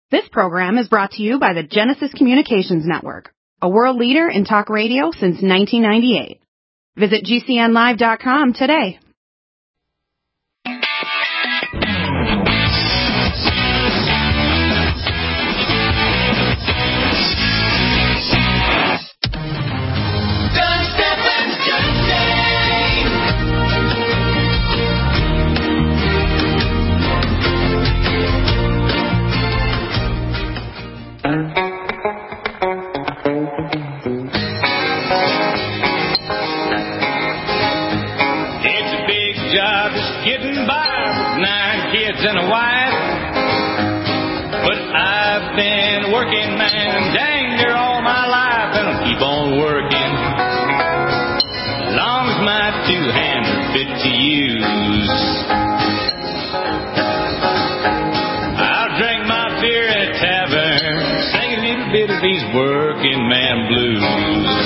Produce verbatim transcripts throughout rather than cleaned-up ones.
This program is brought to you by the Genesis Communications Network, a world leader in talk radio since nineteen ninety-eight. Visit G C N live dot com today. And a wife, but I've been working, man, dang near all my life, and I'll keep on working as long as my two hands are fit to use. I'll drink my beer at a tavern, sing a little bit of these working man blues.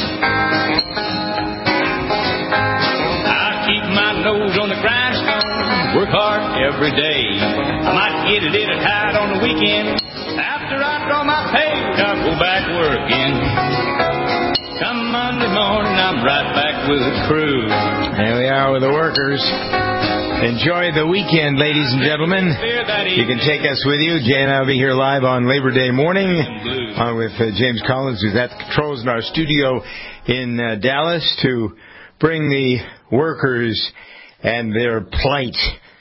I'll keep my nose on the grindstone, work hard every day. I might get a little tired on the weekend. After I draw my pay, I'll go back working. Come Monday morning, I'm right back with the crew. There we are with the workers. Enjoy the weekend, ladies and gentlemen. You can take us with you. Jay and I will be here live on Labor Day morning uh, with uh, James Collins, who's at the controls in our studio in uh, Dallas, to bring the workers and their plight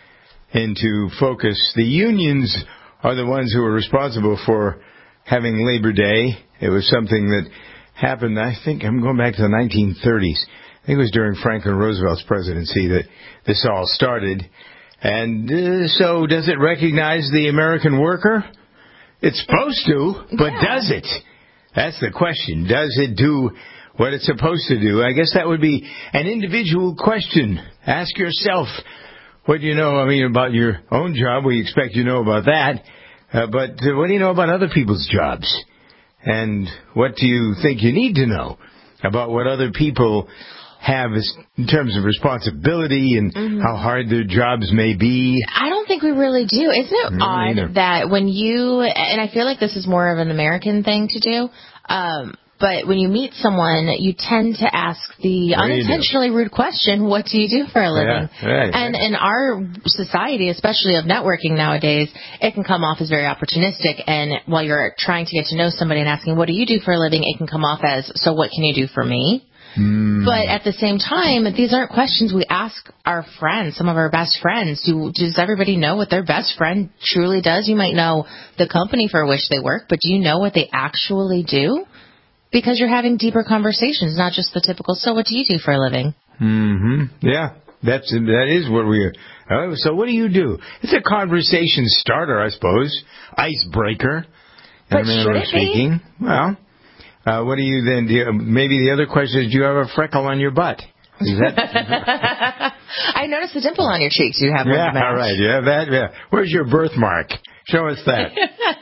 into focus. The unions are the ones who are responsible for having Labor Day. It was something that happened, I think, I'm going back to the nineteen thirties. I think it was during Franklin Roosevelt's presidency that this all started. And uh, so does it recognize the American worker? It's supposed to, but yeah. Does it? That's the question. Does it do what it's supposed to do? I guess that would be an individual question. Ask yourself, what do you know, I mean, about your own job? We expect you know about that. Uh, but uh, what do you know about other people's jobs? And what do you think you need to know about what other people have as, in terms of responsibility and mm-hmm. how hard their jobs may be? I don't think we really do. Isn't it no, odd either. that when you, and I feel like this is more of an American thing to do, um, but when you meet someone, you tend to ask the what unintentionally rude question, what do you do for a living? Yeah, right, and right. in our society, especially of networking nowadays, it can come off as very opportunistic. And while you're trying to get to know somebody and asking, what do you do for a living, it can come off as, so what can you do for me? Mm. But at the same time, these aren't questions we ask our friends, some of our best friends. Do, does everybody know what their best friend truly does? You might know the company for which they work, but do you know what they actually do? Because you're having deeper conversations, not just the typical, so what do you do for a living? Mm-hmm. Yeah, that's, that is what we are. Uh, so what do you do? It's a conversation starter, I suppose. Icebreaker. But should it speaking. Be? Well, uh, what do you then do? You, maybe the other question is, do you have a freckle on your butt? Is that... I noticed the dimple on your cheeks you have. Yeah, all right. You have that? Yeah. Where's your birthmark? Show us that.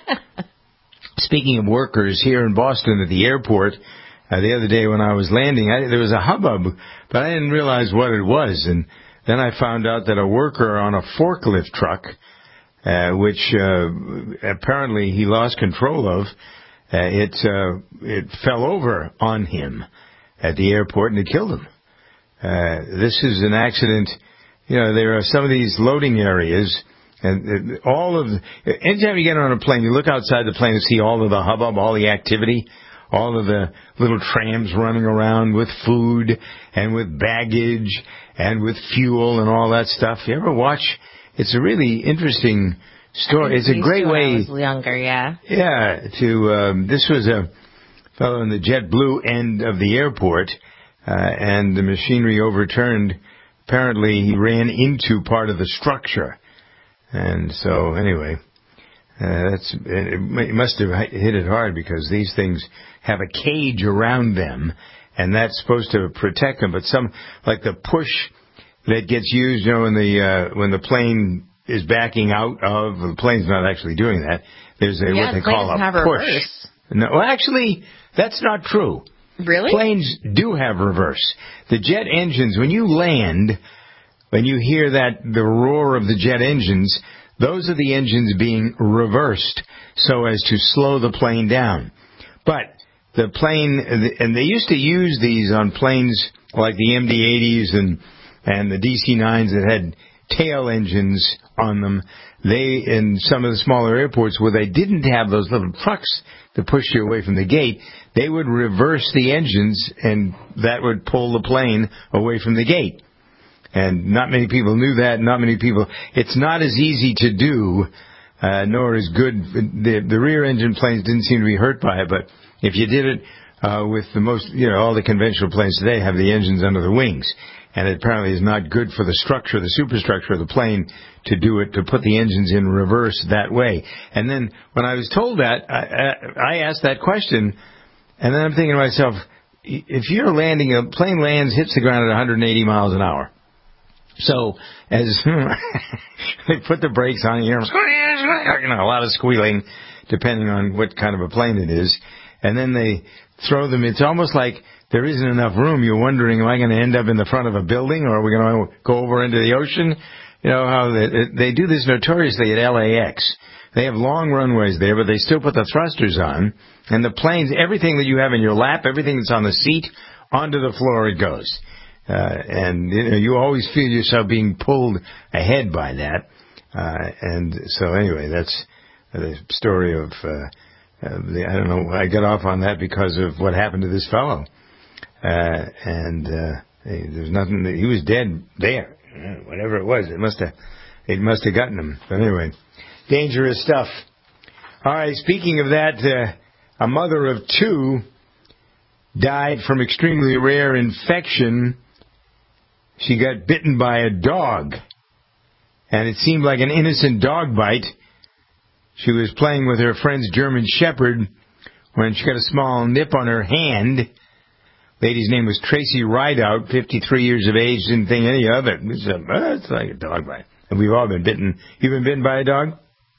Speaking of workers, here in Boston at the airport, uh, the other day when I was landing, I, there was a hubbub, but I didn't realize what it was. And then I found out that a worker on a forklift truck, uh, which uh, apparently he lost control of, uh, it, uh, it fell over on him at the airport and it killed him. Uh, this is an accident. You know, there are some of these loading areas. And all of, anytime you get on a plane, you look outside the plane and see all of the hubbub, all the activity, all of the little trams running around with food and with baggage and with fuel and all that stuff. You ever watch? It's a really interesting story. It's a great way. When I was younger, yeah. Yeah. To um, this was a fellow in the JetBlue end of the airport, uh, and the machinery overturned. Apparently, he ran into part of the structure. And so, anyway, uh, that's it must have hit it hard because these things have a cage around them, and that's supposed to protect them. But some, like the push that gets used, you know, when the uh, when the plane is backing out of, the plane's not actually doing that. There's a yeah, what they call a have push. Reverse. No, well, actually, that's not true. Really? Planes do have reverse. The jet engines, when you land. When you hear that, the roar of the jet engines, those are the engines being reversed so as to slow the plane down. But the plane, and they used to use these on planes like the M D eighties and, and the D C nines that had tail engines on them. They, in some of the smaller airports where they didn't have those little trucks to push you away from the gate, they would reverse the engines, and that would pull the plane away from the gate. And not many people knew that. Not many people. It's not as easy to do, uh, nor as good. The, the rear engine planes didn't seem to be hurt by it, but if you did it uh, with the most, you know, all the conventional planes today have the engines under the wings. And it apparently is not good for the structure, the superstructure of the plane to do it, to put the engines in reverse that way. And then when I was told that, I, I asked that question, and then I'm thinking to myself, if you're landing, a plane lands, hits the ground at one hundred eighty miles an hour. So as they put the brakes on, you hear, you know, a lot of squealing, depending on what kind of a plane it is. And then they throw them. It's almost like there isn't enough room. You're wondering, am I going to end up in the front of a building, or are we going to go over into the ocean? You know how they, they do this notoriously at L A X. They have long runways there, but they still put the thrusters on. And the planes, everything that you have in your lap, everything that's on the seat, onto the floor it goes. Uh, and you know, you always feel yourself being pulled ahead by that. Uh, and so anyway, that's the story of, uh, uh, the, I don't know, I got off on that because of what happened to this fellow. Uh, and, uh, there's nothing that, he was dead there. Whatever it was, it must have, it must have gotten him. But anyway, dangerous stuff. All right, speaking of that, uh, a mother of two died from extremely rare infection. She got bitten by a dog, and it seemed like an innocent dog bite. She was playing with her friend's German Shepherd when she got a small nip on her hand. Lady's name was Tracy Rideout, fifty-three years of age, didn't think any of it. It's, uh, it's like a dog bite. And we've all been bitten. You been bitten by a dog?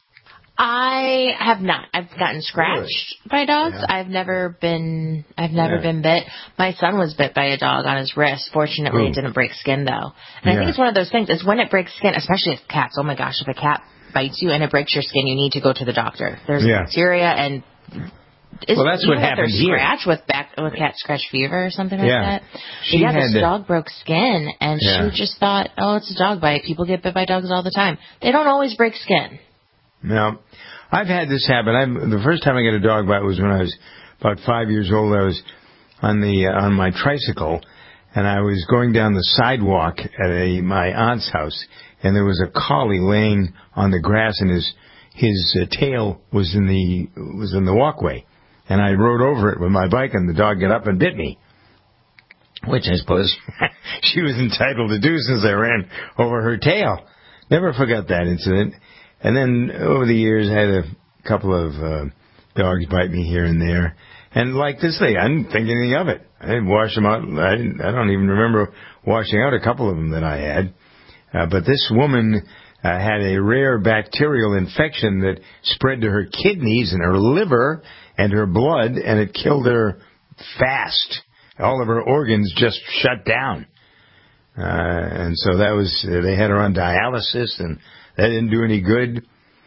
I have not. I've gotten scratched really? by dogs. Yeah. I've never been, I've never yeah. been bit. My son was bit by a dog on his wrist. Fortunately, Ooh. it didn't break skin, though. And yeah. I think it's one of those things, is when it breaks skin, especially if cats, oh my gosh, if a cat bites you and it breaks your skin, you need to go to the doctor. There's yeah. bacteria and... Is, well, that's what happened here. Scratch with back with cat scratch fever or something yeah. like that. She yeah, had this to, dog broke skin, and yeah. she just thought, "Oh, it's a dog bite. People get bit by dogs all the time. They don't always break skin." No, I've had this happen. I'm, the first time I got a dog bite was when I was about five years old. I was on the uh, on my tricycle, and I was going down the sidewalk at a my aunt's house, and there was a collie laying on the grass, and his his uh, tail was in the was in the walkway. And I rode over it with my bike, and the dog got up and bit me, which I suppose she was entitled to do since I ran over her tail. Never forgot that incident. And then over the years, I had a couple of uh, dogs bite me here and there. And like this thing, I didn't think anything of it. I didn't wash them out. I, didn't, I don't even remember washing out a couple of them that I had. Uh, but this woman uh, had a rare bacterial infection that spread to her kidneys and her liver and her blood, and it killed her fast. All of her organs just shut down. Uh, and so that was, uh, they had her on dialysis, and that didn't do any good.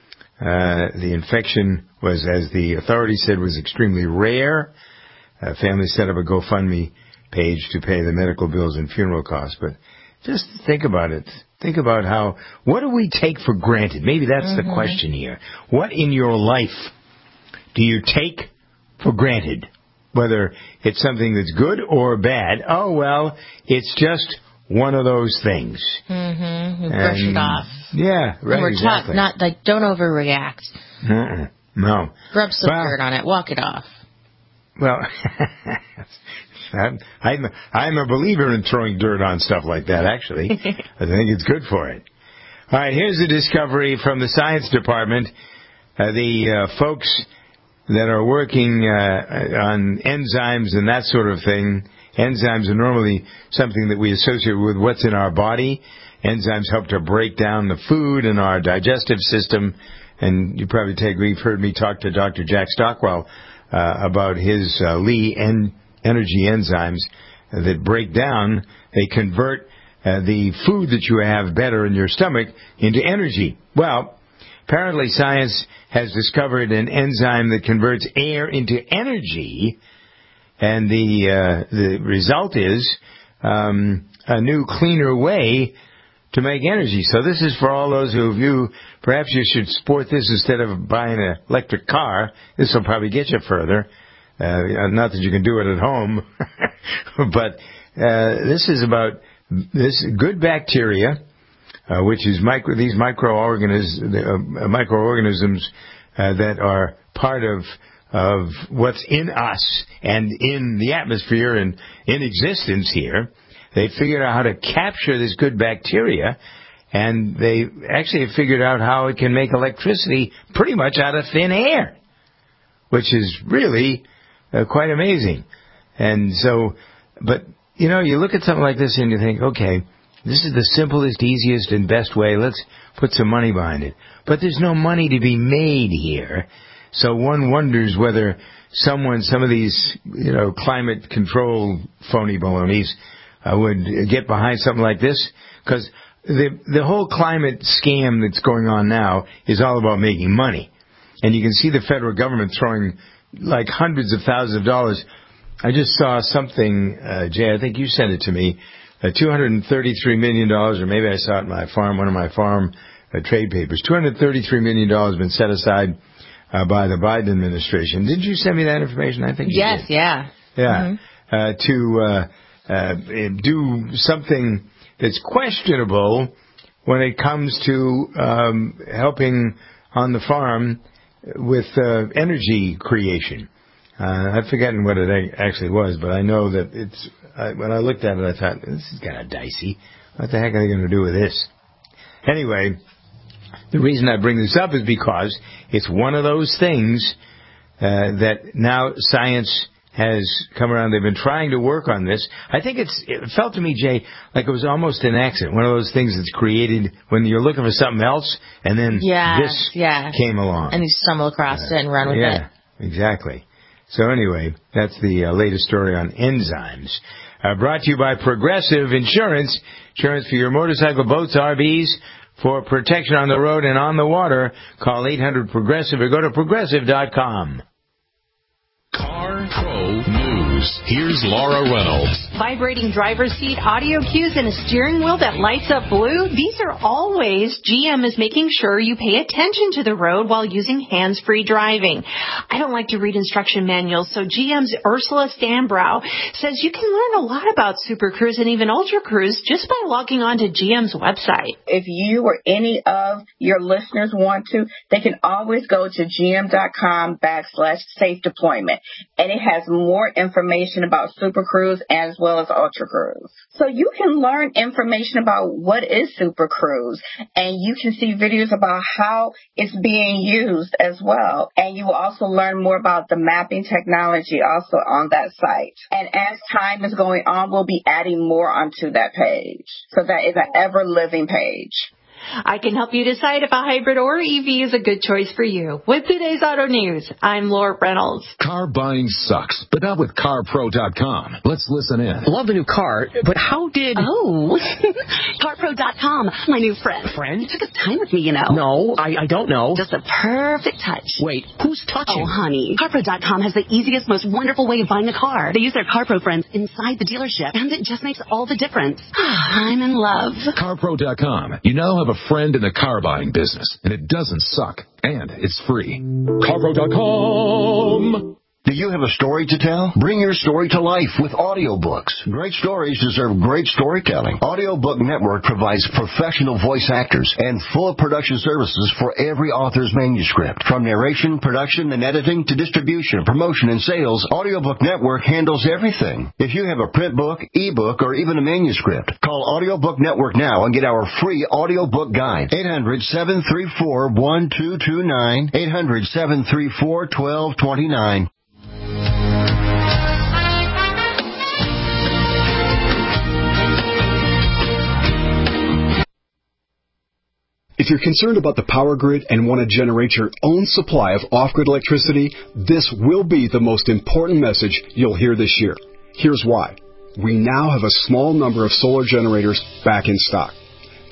Uh, the infection was, as the authorities said, was extremely rare. Uh, family set up a GoFundMe page to pay the medical bills and funeral costs. But just think about it. Think about how, what do we take for granted? Maybe that's mm-hmm. the question here. What in your life do you take for granted? Whether it's something that's good or bad. Oh, well, it's just one of those things. Mm-hmm. You brush it off. Yeah, right, and we're exactly. taught not, like, don't overreact. Uh-uh. No. Rub some well, dirt on it. Walk it off. Well, I'm, I'm, I'm a believer in throwing dirt on stuff like that, actually. I think it's good for it. All right, here's a discovery from the science department. Uh, the uh, folks that are working uh, on enzymes and that sort of thing. Enzymes are normally something that we associate with what's in our body. Enzymes help to break down the food in our digestive system. And you probably take, we've heard me talk to Doctor Jack Stockwell uh, about his uh, Lee en- energy enzymes that break down, they convert uh, the food that you have better in your stomach into energy. Well, apparently science has discovered an enzyme that converts air into energy, and the uh, the result is um, a new, cleaner way to make energy. So this is for all those who view perhaps you should sport this instead of buying an electric car. This will probably get you further. Uh, not that you can do it at home, but uh, this is about this good bacteria, uh, which is micro, these microorganisms, uh, microorganisms uh, that are part of of what's in us and in the atmosphere and in existence here. They figured out how to capture this good bacteria, and they actually have figured out how it can make electricity pretty much out of thin air, which is really uh, quite amazing. And so, but, you know, you look at something like this and you think, okay, this is the simplest, easiest, and best way. Let's put some money behind it. But there's no money to be made here. So one wonders whether someone, some of these, you know, climate control phony balonies uh, would get behind something like this. Because the, the whole climate scam that's going on now is all about making money. And you can see the federal government throwing like hundreds of thousands of dollars. I just saw something, uh, Jay, I think you sent it to me, uh, two hundred thirty-three million dollars, or maybe I saw it in my farm, one of my farm uh, trade papers. two hundred thirty-three million dollars has been set aside Uh, by the Biden administration. Did you send me that information? I think you yes, did. yeah. Yeah. Mm-hmm. Uh, to uh, uh, do something that's questionable when it comes to um, helping on the farm with uh, energy creation. Uh, I've forgotten what it actually was, but I know that it's. I, when I looked at it, I thought, this is kind of dicey. What the heck are they going to do with this? Anyway, the reason I bring this up is because it's one of those things uh, that now science has come around. They've been trying to work on this. I think it's, it felt to me, Jay, like it was almost an accident. One of those things that's created when you're looking for something else, and then yes, this yeah. came along. And you stumble across uh, it and run with yeah, it. Yeah, exactly. So anyway, that's the uh, latest story on enzymes. Uh, brought to you by Progressive Insurance. Insurance for your motorcycle, boats, R Vs. For protection on the road and on the water, call eight hundred Progressive or go to progressive dot com. Car Pro News. Here's Laura Reynolds. Vibrating driver's seat, audio cues, and a steering wheel that lights up blue. These are all ways G M is making sure you pay attention to the road while using hands-free driving. I don't like to read instruction manuals, so G M's Ursula Stanbrow says you can learn a lot about Super Cruise and even Ultra Cruise just by logging on to G M's website. If you or any of your listeners want to, they can always go to gm.com backslash safe deployment. And it has more information about Super Cruise as well as Ultra Cruise. So you can learn information about what is Super Cruise, and you can see videos about how it's being used as well. And you will also learn more about the mapping technology also on that site. And as time is going on, we'll be adding more onto that page. So that is an ever-living page. I can help you decide if a hybrid or E V is a good choice for you. With today's Auto News, I'm Laura Reynolds. Car buying sucks, but not with car pro dot com. Let's listen in. Love the new car, but how did... Oh, car pro dot com, my new friend. Friend? Took his time with me, you know. No, I, I don't know. Just a perfect touch. Wait, who's touching? Oh, honey. car pro dot com has the easiest, most wonderful way of buying a car. They use their CarPro friends inside the dealership, and it just makes all the difference. I'm in love. car pro dot com. You now have a friend in the car buying business, and it doesn't suck, and it's free. car pro dot com. Do you have a story to tell? Bring your story to life with audiobooks. Great stories deserve great storytelling. Audiobook Network provides professional voice actors and full production services for every author's manuscript. From narration, production, and editing to distribution, promotion, and sales, Audiobook Network handles everything. If you have a print book, ebook, or even a manuscript, call Audiobook Network now and get our free audiobook guide. eight hundred, seven three four, one two two nine. eight hundred, seven three four, one two two nine. If you're concerned about the power grid and want to generate your own supply of off-grid electricity, this will be the most important message you'll hear this year. Here's why. We now have a small number of solar generators back in stock.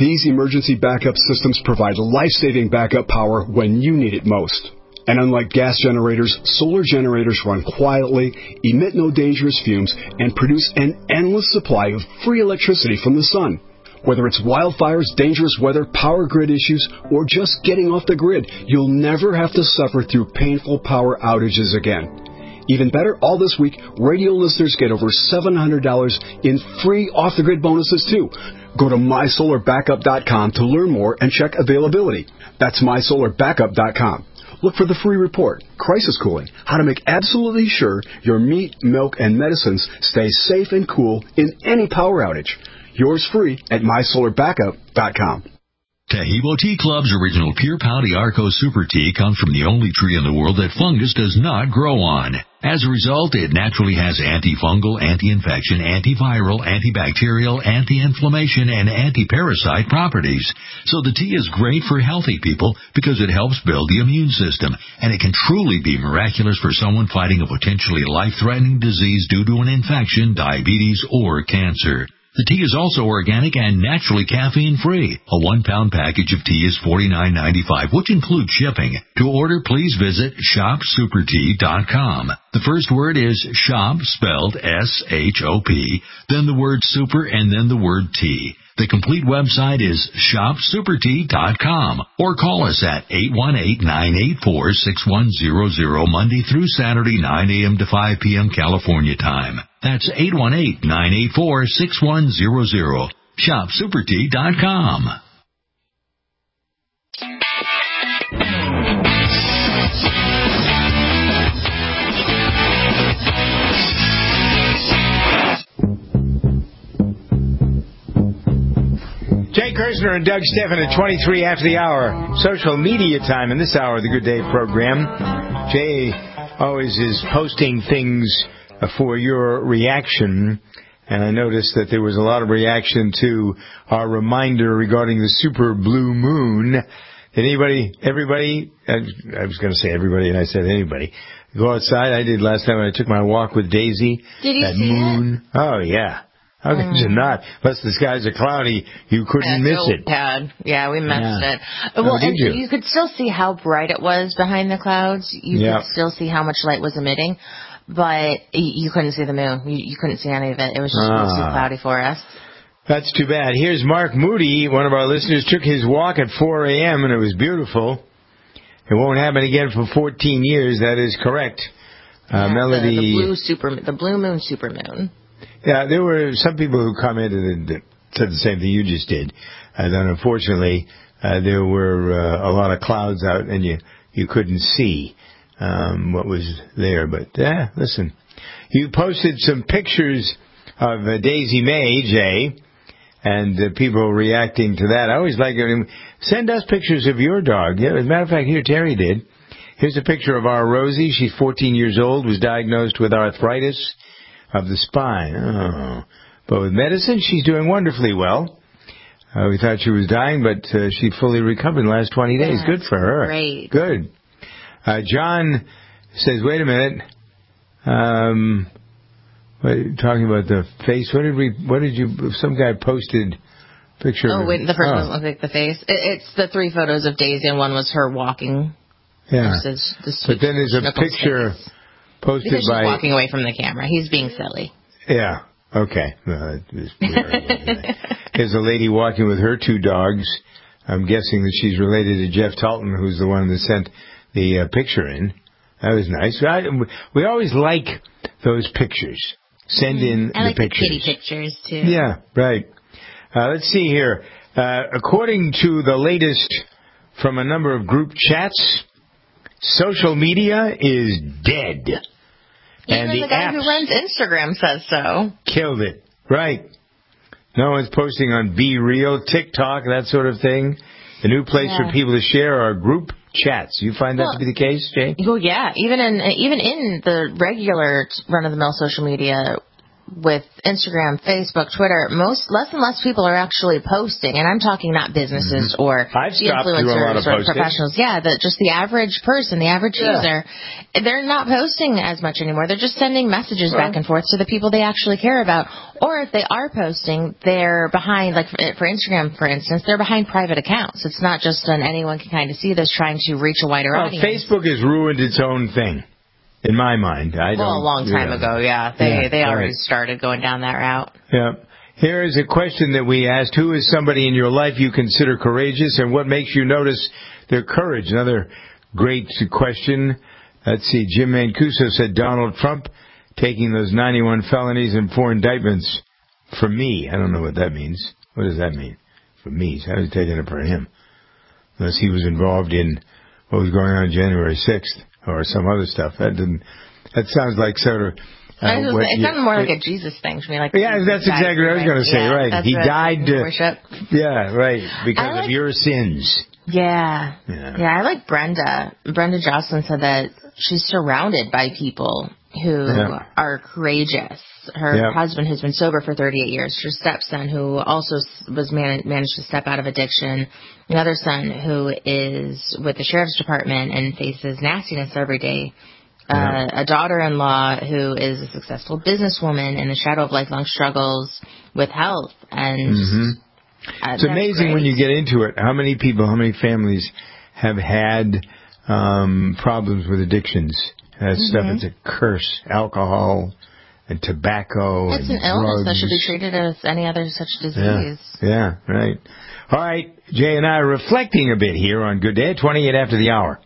These emergency backup systems provide life-saving backup power when you need it most. And unlike gas generators, solar generators run quietly, emit no dangerous fumes, and produce an endless supply of free electricity from the sun. Whether it's wildfires, dangerous weather, power grid issues, or just getting off the grid, you'll never have to suffer through painful power outages again. Even better, all this week, radio listeners get over seven hundred dollars in free off-the-grid bonuses, too. Go to my solar backup dot com to learn more and check availability. That's my solar backup dot com. Look for the free report, Crisis Cooling, how to make absolutely sure your meat, milk, and medicines stay safe and cool in any power outage. Yours free at my solar backup dot com. Taheebo Tea Club's original Pure Pau D'Arco Super Tea comes from the only tree in the world that fungus does not grow on. As a result, it naturally has antifungal, anti-infection, antiviral, antibacterial, anti-inflammation, and anti-parasite properties. So the tea is great for healthy people because it helps build the immune system, and it can truly be miraculous for someone fighting a potentially life-threatening disease due to an infection, diabetes, or cancer. The tea is also organic and naturally caffeine-free. A one-pound package of tea is forty-nine ninety-five, which includes shipping. To order, please visit shop super tea dot com. The first word is shop, spelled S H O P, then the word super, and then the word tea. The complete website is shop super tea dot com, or call us at eight one eight, nine eight four, six one zero zero Monday through Saturday, nine a.m. to five p.m. California time. That's eight one eight, nine eight four, six one zero zero. shop super tea dot com. Jay Kirshner and Doug Steffen at twenty-three after the hour. Social media time in this hour of the Good Day program. Jay always is posting things for your reaction, and I noticed that there was a lot of reaction to our reminder regarding the super blue moon. Did anybody, everybody, I was going to say everybody, and I said anybody, go outside? I did last time when I took my walk with Daisy. Did you that see moon. it? Oh, yeah. How could you not? Unless the skies are cloudy, you couldn't That's miss so it. bad. Yeah, we missed Yeah. it. Oh, Well, did and you? you could still see how bright it was behind the clouds. You Yeah. could still see how much light was emitting, but y- you couldn't see the moon. You, you couldn't see any of it. It was just Ah. too cloudy for us. That's too bad. Here's Mark Moody, one of our listeners, took his walk at four a.m. and it was beautiful. It won't happen again for fourteen years. That is correct. Uh, Yeah, Melody. the, the blue super, the blue moon supermoon. Yeah, there were some people who commented and said the same thing you just did. Uh, that unfortunately, uh, there were uh, a lot of clouds out and you, you couldn't see um, what was there. But, uh, listen, you posted some pictures of uh, Daisy May, Jay, and uh, people reacting to that. I always like it. Send us pictures of your dog. Yeah, as a matter of fact, here Terry did. Here's a picture of our Rosie. She's fourteen years old, was diagnosed with arthritis of the spine. Oh. But with medicine, she's doing wonderfully well. Uh, we thought she was dying, but uh, she fully recovered in the last twenty days. Yeah, Good for her. great. Good. Uh, John says, wait a minute. Um, what, talking about the face. What did we, what did you, some guy posted a picture Oh, of wait, the first oh. one looked like the face. It, it's the three photos of Daisy, and one was her walking. Yeah. Versus the But then there's a Schnuckles picture face. posted Because she's by... walking away from the camera. He's being silly. Yeah. Okay. No, that was weird. There's a lady walking with her two dogs. I'm guessing that she's related to Jeff Talton, who's the one that sent the uh, picture in. That was nice. I, we always like those pictures. Send in I the like the pictures. kitty pictures, too. Yeah, right. Uh, let's see here. Uh, according to the latest from a number of group chats, social media is dead. Even and the, the guy apps who runs Instagram says so. killed it. Right. No one's posting on Be Real, TikTok, that sort of thing. The new place Yeah. for people to share are group chats. You find that Well, to be the case, Jay? Well, yeah. Even in even in the regular run-of-the-mill social media with Instagram, Facebook, Twitter, most less and less people are actually posting, and I'm talking not businesses mm-hmm. or I've the or influencers or professionals. Yeah, the, just the average person, the average yeah. user, they're not posting as much anymore. They're just sending messages well, back and forth to the people they actually care about. Or if they are posting, they're behind, like for Instagram, for instance, they're behind private accounts. It's not just an anyone can kind of see this trying to reach a wider well, audience. Facebook has ruined its own thing. In my mind, I well, don't. a long time yeah. ago, yeah, they yeah, they already right. started going down that route. Yeah. Here is a question that we asked: who is somebody in your life you consider courageous, and what makes you notice their courage? Another great question. Let's see. Jim Mancuso said Donald Trump taking those ninety-one felonies and four indictments for me. I don't know what that means. What does that mean? For me? How is he taking it for him? Unless he was involved in what was going on January sixth. Or some other stuff. That didn't. That sounds like sort of. Uh, it what, sounded yeah, more it, like a Jesus thing to me. Like yeah, that's exactly what I was going to say. Yeah, right, he died. To, worship. Yeah, right, because like, of your sins. Yeah. yeah, yeah. I like Brenda. Brenda Jocelyn said that she's surrounded by people who yeah. are courageous. Her yeah. husband, who's been sober for thirty-eight years, her stepson, who also was man- managed to step out of addiction, another son who is with the sheriff's department and faces nastiness every day, yeah. uh, a daughter-in-law who is a successful businesswoman in the shadow of lifelong struggles with health. And mm-hmm. uh, it's amazing great. when you get into it how many people, how many families have had um, problems with addictions. That mm-hmm. stuff, it's a curse. Alcohol and tobacco it's and an illness drugs. that should be treated as any other such disease. Yeah, yeah, right. All right, Jay and I are reflecting a bit here on Good Day, twenty-eight after the hour.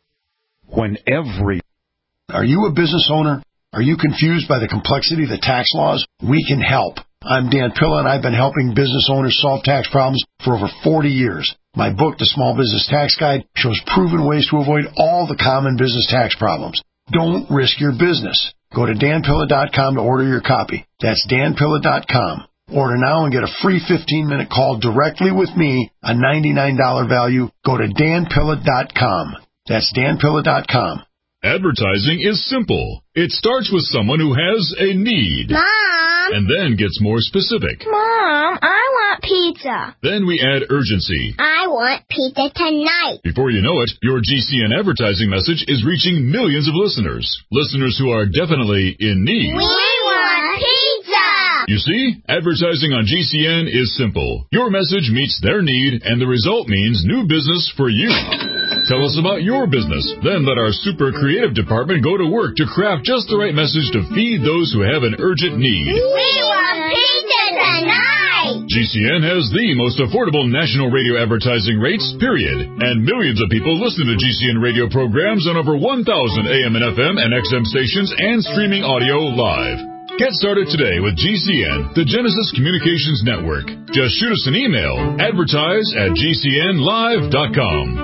When every... Are you a business owner? Are you confused by the complexity of the tax laws? We can help. I'm Dan Pilla, and I've been helping business owners solve tax problems for over forty years. My book, The Small Business Tax Guide, shows proven ways to avoid all the common business tax problems. Don't risk your business. Go to dan pilla dot com to order your copy. That's dan pilla dot com. Order now and get a free fifteen-minute call directly with me, a ninety-nine dollars value. Go to dan pilla dot com. That's dan pilla dot com. Advertising is simple. It starts with someone who has a need. Mom! And then gets more specific. Mom, I want pizza. Then we add urgency. I want pizza tonight. Before you know it, your G C N advertising message is reaching millions of listeners. Listeners who are definitely in need. We want pizza! You see, advertising on G C N is simple. Your message meets their need, and the result means new business for you. Tell us about your business. Then let our super creative department go to work to craft just the right message to feed those who have an urgent need. We want pizza tonight! G C N has the most affordable national radio advertising rates, period. And millions of people listen to G C N radio programs on over one thousand A M and F M and X M stations and streaming audio live. Get started today with G C N, the Genesis Communications Network. Just shoot us an email, advertise at g c n live dot com.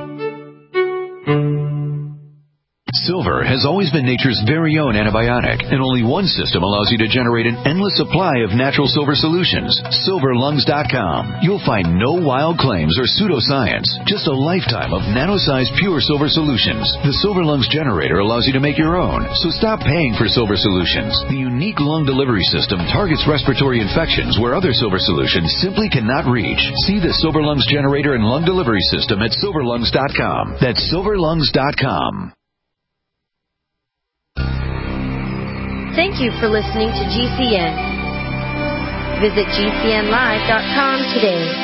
Silver has always been nature's very own antibiotic, and only one system allows you to generate an endless supply of natural silver solutions. silver lungs dot com. You'll find no wild claims or pseudoscience, just a lifetime of nano-sized pure silver solutions. The Silver Lungs generator allows you to make your own, so stop paying for silver solutions. The unique lung delivery system targets respiratory infections where other silver solutions simply cannot reach. See the Silver Lungs generator and lung delivery system at silver lungs dot com. That's silver lungs dot com. Thank you for listening to G C N. Visit G C N live dot com today.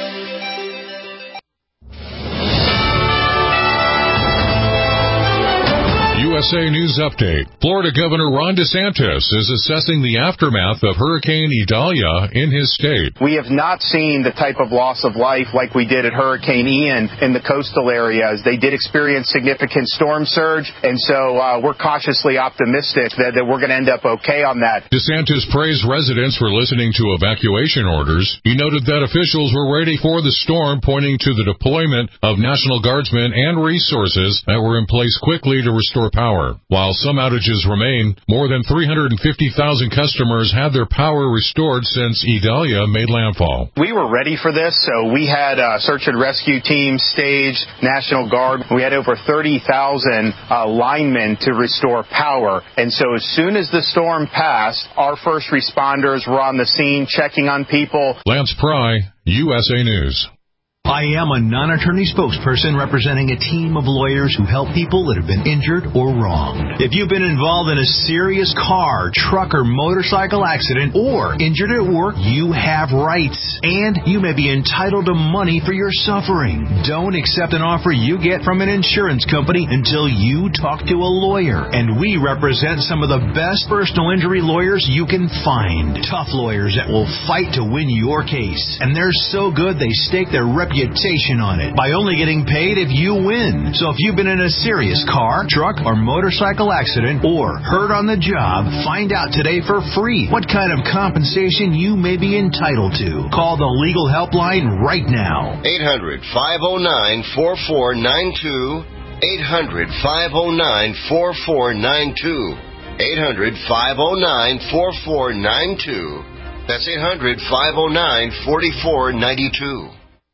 U S A News Update. Florida Governor Ron DeSantis is assessing the aftermath of Hurricane Idalia in his state. We have not seen the type of loss of life like we did at Hurricane Ian in the coastal areas. They did experience significant storm surge, and so uh, we're cautiously optimistic that, that we're going to end up okay on that. DeSantis praised residents for listening to evacuation orders. He noted that officials were ready for the storm, pointing to the deployment of National Guardsmen and resources that were in place quickly to restore power power. While some outages remain, more than three hundred fifty thousand customers had their power restored since Idalia made landfall. We were ready for this, so we had uh, search and rescue teams, stage, National Guard. We had over thirty thousand uh, linemen to restore power. And so as soon as the storm passed, our first responders were on the scene checking on people. Lance Pry, U S A News. I am a non-attorney spokesperson representing a team of lawyers who help people that have been injured or wronged. If you've been involved in a serious car, truck, or motorcycle accident or injured at work, you have rights, and you may be entitled to money for your suffering. Don't accept an offer you get from an insurance company until you talk to a lawyer, and we represent some of the best personal injury lawyers you can find. Tough lawyers that will fight to win your case, and they're so good they stake their reputation on it by only getting paid if you win. So if you've been in a serious car, truck, or motorcycle accident or hurt on the job, find out today for free what kind of compensation you may be entitled to. Call the legal helpline right now. eight hundred, five oh nine, four four nine two. eight hundred, five oh nine, four four nine two. eight hundred, five oh nine, four four nine two. That's eight hundred, five oh nine, four four nine two.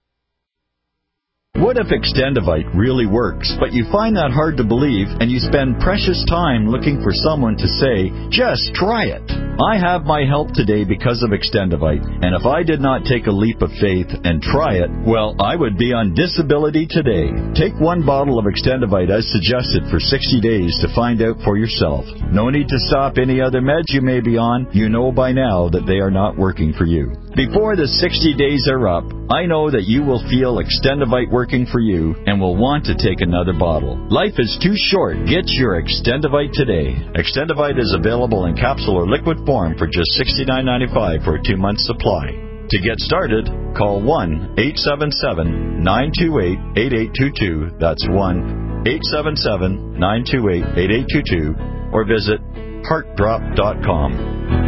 What if Extendivite really works, but you find that hard to believe and you spend precious time looking for someone to say, just try it? I have my help today because of Extendivite, and if I did not take a leap of faith and try it, well, I would be on disability today. Take one bottle of Extendivite as suggested for sixty days to find out for yourself. No need to stop any other meds you may be on. You know by now that they are not working for you. Before the sixty days are up, I know that you will feel Extendivite working for you and will want to take another bottle. Life is too short. Get your Extendivite today. Extendivite is available in capsule or liquid form for just sixty-nine ninety-five for a two-month supply. To get started, call one eight seven seven, nine two eight, eight eight two two. That's one eight seven seven, nine two eight, eight eight two two, or visit heart drop dot com.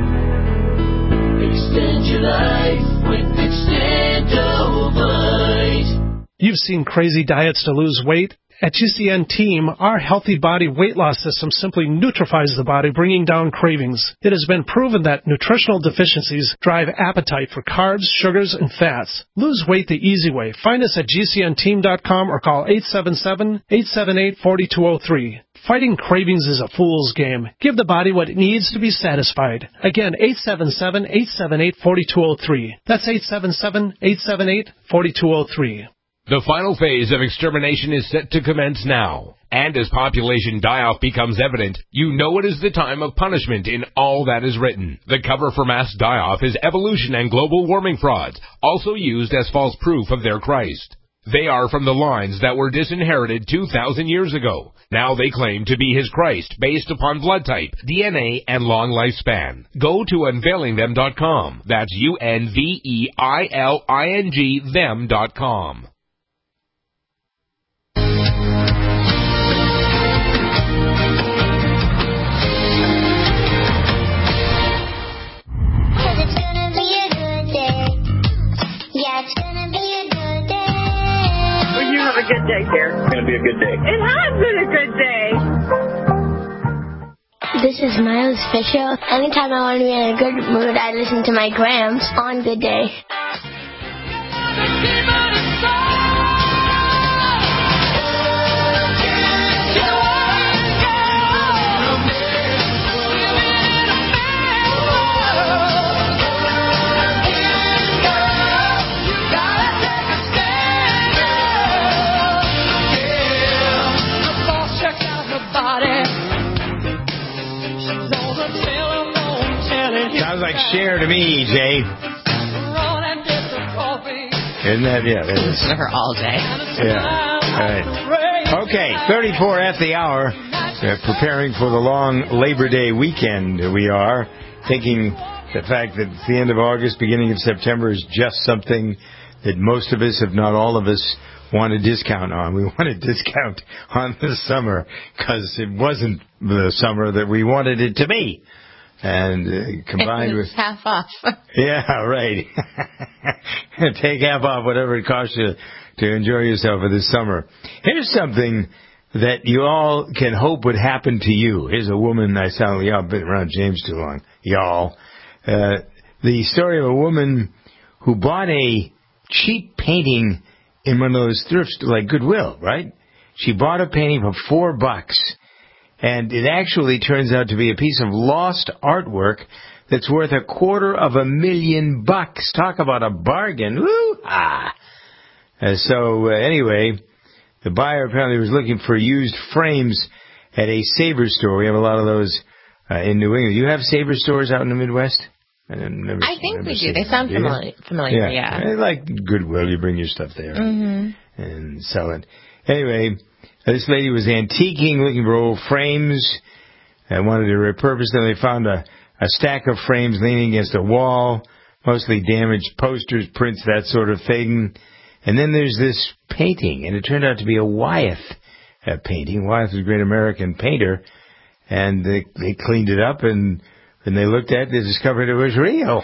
Extend your life with Extendivite. You've seen crazy diets to lose weight. At G C N Team, our healthy body weight loss system simply neutralizes the body, bringing down cravings. It has been proven that nutritional deficiencies drive appetite for carbs, sugars, and fats. Lose weight the easy way. Find us at G C N team dot com or call eight seven seven, eight seven eight, four two zero three. Fighting cravings is a fool's game. Give the body what it needs to be satisfied. Again, eight seven seven, eight seven eight, four two zero three. That's eight seven seven, eight seven eight, four two zero three. The final phase of extermination is set to commence now. And as population die-off becomes evident, you know it is the time of punishment in all that is written. The cover for mass die-off is evolution and global warming frauds, also used as false proof of their Christ. They are from the lines that were disinherited two thousand years ago. Now they claim to be his Christ based upon blood type, D N A, and long lifespan. Go to unveiling them dot com. That's U N V E I L I N G them dot com. A good day, dear. It's going to be a good day. It has been a good day. This is Miles Fisher. Anytime I want to be in a good mood, I listen to my Grams on Good Day. Sounds like Cher to me, Jay. Isn't that, yeah, that is. Listen to her all day. Yeah, all right. Okay, thirty-four at the hour. Uh, preparing for the long Labor Day weekend, we are. Thinking the fact that it's the end of August, beginning of September is just something that most of us, if not all of us, want a discount on. We want a discount on the summer because it wasn't the summer that we wanted it to be. And uh, combined with half off. Yeah, right. Take half off whatever it costs you to enjoy yourself for this summer. Here's something that you all can hope would happen to you. Here's a woman, I sound like y'all been around James too long, y'all. Uh, the story of a woman who bought a cheap painting in one of those thrifts, like Goodwill, right? She bought a painting for four bucks, and it actually turns out to be a piece of lost artwork that's worth a quarter of a million bucks. Talk about a bargain. Woo-ah! Uh, so, uh, anyway, the buyer apparently was looking for used frames at a Sabre store. We have a lot of those uh, in New England. You have Sabre stores out in the Midwest? I, never, I think never we do. seen They them. sound Do you? familiar. familiar Yeah. yeah. Like Goodwill, you bring your stuff there Mm-hmm. and sell it. Anyway, this lady was antiquing, looking for old frames, and wanted to repurpose them. They found a, a stack of frames leaning against a wall, mostly damaged posters, prints, that sort of thing. And then there's this painting, and it turned out to be a Wyeth uh, painting. Wyeth was a great American painter, and they, they cleaned it up, and when they looked at it, they discovered it was real.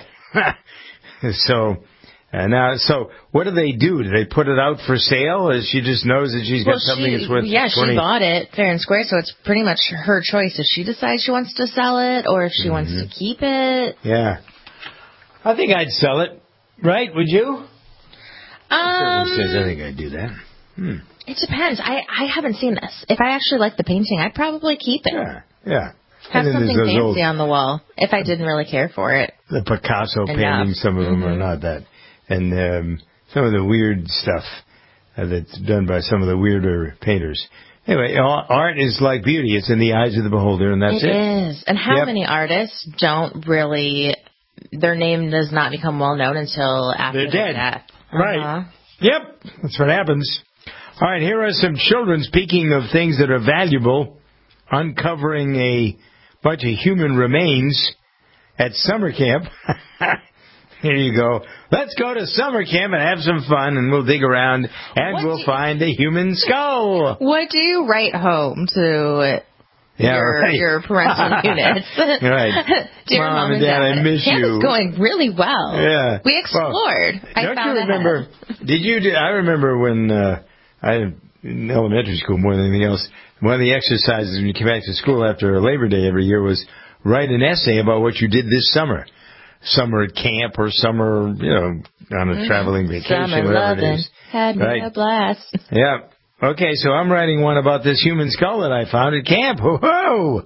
so, uh, now, so what do they do? Do they put it out for sale, or she just knows that she's got well, something she, that's worth yeah, twenty she bought it fair and square, so it's pretty much her choice. If she decides she wants to sell it, or if she mm-hmm. wants to keep it. Yeah. I think I'd sell it. Right? Would you? Um, says I think I'd do that. Hmm. It depends. I, I haven't seen this. If I actually like the painting, I'd probably keep it. Yeah, yeah. Have something fancy old, on the wall, if I didn't really care for it. The Picasso Enough. paintings, some of them mm-hmm. are not that. And um, some of the weird stuff uh, that's done by some of the weirder painters. Anyway, art is like beauty. It's in the eyes of the beholder, and that's it. It is. And how yep. many artists don't really, their name does not become well known until after They're their dead. death? Right. Uh-huh. Yep. That's what happens. All right, here are some children, speaking of things that are valuable, uncovering a bunch of human remains at summer camp. Here you go. Let's go to summer camp and have some fun, and we'll dig around, and What we'll you, find a human skull. What do you write home to yeah, your, right. your parental units? Right. Dear Mom, Mom and Dad, Dad, I miss camp you. is going really well. Yeah. We explored. Well, I don't found you remember? ahead. Did you? Do, I remember when uh, I in elementary school more than anything else. One of the exercises when you came back to school after Labor Day every year was write an essay about what you did this summer. Summer at camp or summer, you know, on a mm-hmm. traveling vacation, summer whatever lovin'. it is. Had me right. a blast. Yeah. Okay, so I'm writing one about this human skull that I found at camp. Whoa!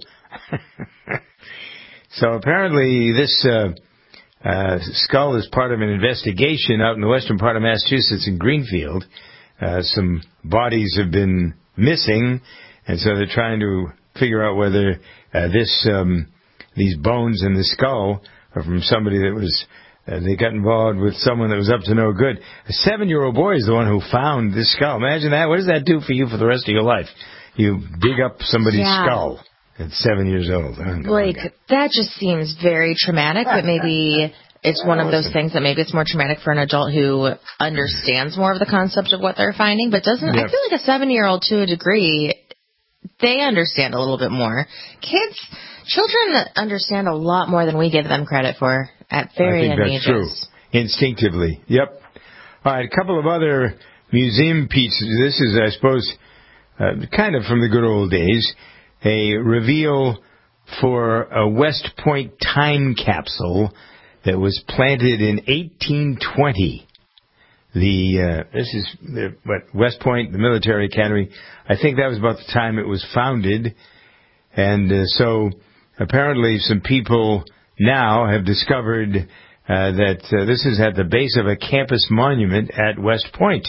So apparently this uh, uh, skull is part of an investigation out in the western part of Massachusetts in Greenfield. Uh, some bodies have been missing, and so they're trying to figure out whether uh, this um, these bones in the skull are from somebody that was uh, they got involved with someone that was up to no good. A seven-year-old boy is the one who found this skull. Imagine that. What does that do for you for the rest of your life? You dig up somebody's yeah. skull at seven years old. Like, that just seems very traumatic, but maybe it's one of those things that maybe it's more traumatic for an adult who understands more of the concept of what they're finding, but doesn't, yep. I feel like a seven-year-old to a degree, they understand a little bit more. Kids, children understand a lot more than we give them credit for at very young ages. I think that's true. Instinctively. Yep. All right, a couple of other museum pieces. This is, I suppose, uh, kind of from the good old days. A reveal for a West Point time capsule that was planted in eighteen twenty. The uh, this is the, what West Point, the military academy. I think that was about the time it was founded, and uh, so apparently some people now have discovered uh, that uh, this is at the base of a campus monument at West Point,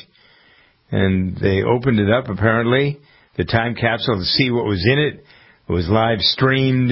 and they opened it up apparently. The time capsule to see what was in it. It was live streamed.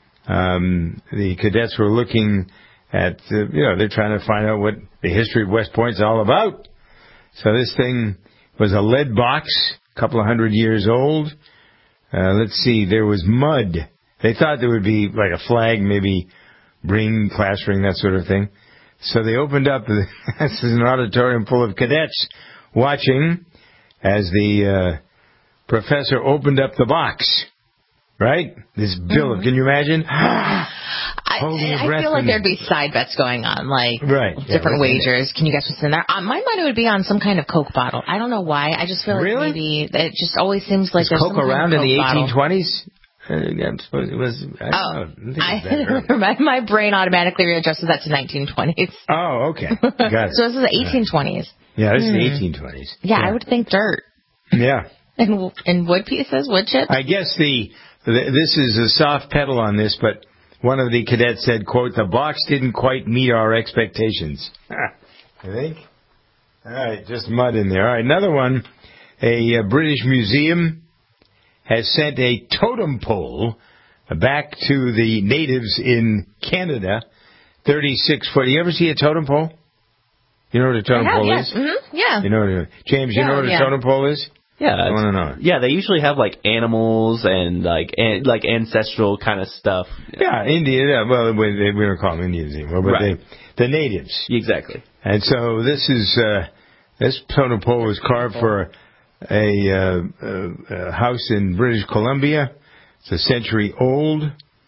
Um, the cadets were looking at, uh, you know, they're trying to find out what the history of West Point's all about. So this thing was a lead box, a couple of hundred years old. Uh, let's see, there was mud. They thought there would be like a flag, maybe ring, class ring, that sort of thing. So they opened up, the, this is an auditorium full of cadets watching as the uh, professor opened up the box. Right? This bill, mm-hmm. can you imagine? I, holding your I breath. feel like and- there'd be side bets going on, like Right. Yeah, different right. wagers. Can you guess what's in there? On my mind, it would be on some kind of Coke bottle. I don't know why. I just feel like Really? maybe it just always seems like Was there's Coke some around kind in of the Coke bottle. eighteen twenties? Uh, I suppose it was. I don't Oh, know. I think it I, was that early. my, my brain automatically readjusts that to nineteen twenties. Oh, okay. Got it. So this is the eighteen twenties. Yeah, this is Hmm. the eighteen twenties. Yeah, I would think dirt. Yeah. And, and wood pieces, wood chips. I guess the, the this is a soft pedal on this, but one of the cadets said, quote, the box didn't quite meet our expectations. I think? All right, just mud in there. All right, another one. A, uh British museum has sent a totem pole back to the natives in Canada, thirty-six foot. You ever see a totem pole? You know what a totem I have, pole yes. is? Mm-hmm. Yeah. You know what a, James, you Yeah, know what a yeah. totem pole is? Yeah, I want to know. Yeah, they usually have like animals and like an, like ancestral kind of stuff. Yeah, India. Yeah, well, we, they, we don't call them Indians anymore, but Right. they, the natives. Exactly. And so this is uh, this totem pole was carved for a, uh, a, a house in British Columbia. It's a century old,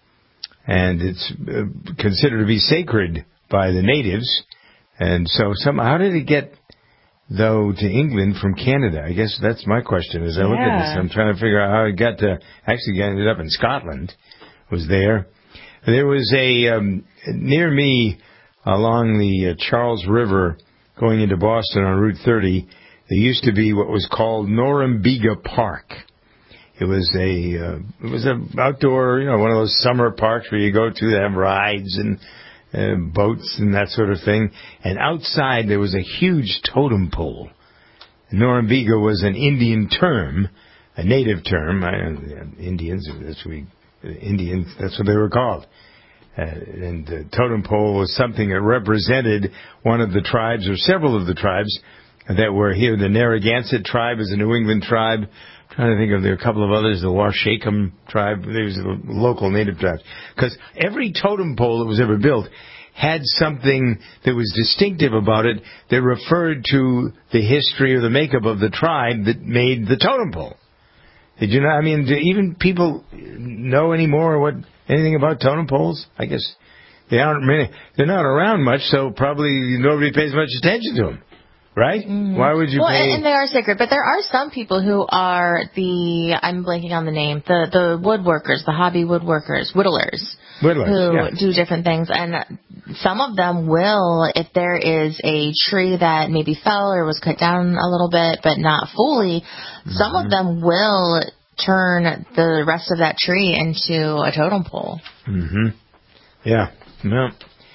and it's uh, considered to be sacred by the natives. And so, some how did it get though to England from Canada? I guess that's my question. As I look at this, Yeah. I'm trying to figure out how it got to. Actually, it ended up in Scotland. Was there? There was a um, near me along the uh, Charles River going into Boston on Route thirty. There used to be what was called Norumbega Park. It was a uh, it was a outdoor, you know, one of those summer parks where you go to. They have rides and uh, boats and that sort of thing. And outside there was a huge totem pole. Norumbega was an Indian term, a native term. I, Indians, that's what we, Indians, that's what they were called. Uh, and the totem pole was something that represented one of the tribes, or several of the tribes that were here. The Narragansett tribe is a New England tribe. I'm trying to think of there are a couple of others. The Washakam tribe. There's a local native tribe. Because every totem pole that was ever built had something that was distinctive about it that referred to the history or the makeup of the tribe that made the totem pole. Did you know? I mean, do even people know anymore what anything about totem poles? I guess they aren't many. They're not around much, so probably nobody pays much attention to them. Right? Mm-hmm. Why would you well, pay? and, and they are sacred, but there are some people who are the, I'm blanking on the name, the, the woodworkers, the hobby woodworkers, whittlers, Whittlers, who yeah. do different things. And some of them will, if there is a tree that maybe fell or was cut down a little bit, but not fully, mm-hmm. some of them will turn the rest of that tree into a totem pole. Mm-hmm. Yeah. No.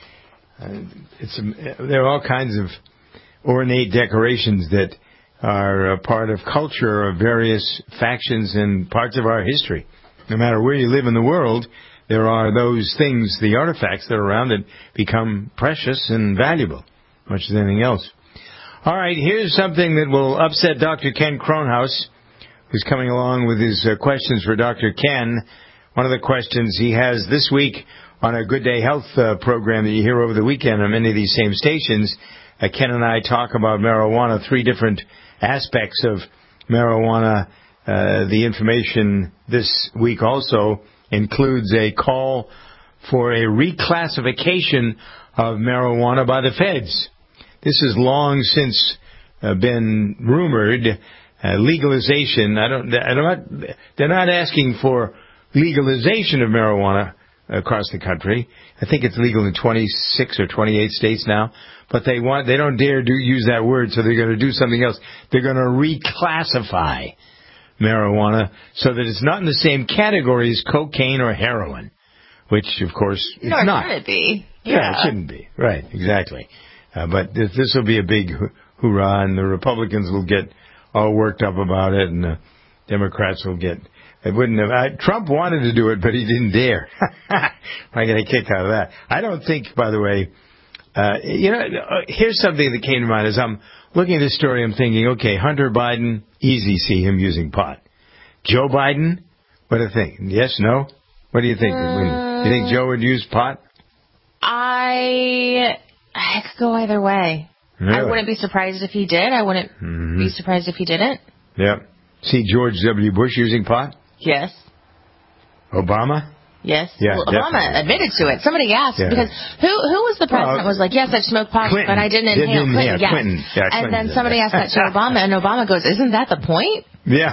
Uh, it's uh, there are all kinds of ornate decorations that are a part of culture of various factions and parts of our history. No matter where you live in the world, there are those things, the artifacts that are around that become precious and valuable, much as anything else. All right, here's something that will upset Doctor Ken Kronhaus, who's coming along with his uh, questions for Doctor Ken. One of the questions he has this week on our Good Day Health uh, program that you hear over the weekend on many of these same stations, Uh, Ken and I talk about marijuana, three different aspects of marijuana. Uh, the information this week also includes a call for a reclassification of marijuana by the feds. This has long since uh, been rumored. Uh, legalization. I don't. I'm not. They're not asking for legalization of marijuana across the country. I think it's legal in twenty-six or twenty-eight states now. But they want, they don't dare do use that word, so they're going to do something else. They're going to reclassify marijuana so that it's not in the same category as cocaine or heroin, which, of course, it's Nor not. should it be. Yeah, Yeah, it shouldn't be. Right, exactly. Uh, but this, this will be a big hoo- hoorah, and the Republicans will get all worked up about it, and the Democrats will get... It wouldn't have. I, Trump wanted to do it, but he didn't dare. I get a kick out of that. I don't think, by the way... Uh, you know, uh, here's something that came to mind as I'm looking at this story. I'm thinking, okay, Hunter Biden, easy see him using pot. Joe Biden, what do you think? Yes, no? What do you think? Uh, do you think Joe would use pot? I, I could go either way. Really? I wouldn't be surprised if he did. I wouldn't Mm-hmm. be surprised if he didn't. Yeah. See George W. Bush using pot? Yes. Obama? Yes. Yeah, well, Obama definitely. admitted to it. Somebody asked Yeah. because who who was the president Well, was like, yes, I've smoked pot, Clinton. but I didn't Didn't inhale. inhale. Clinton, yes. Clinton. Yeah, and Clinton then did somebody that. asked that to Obama, and Obama goes, "Isn't that the point?" Yeah.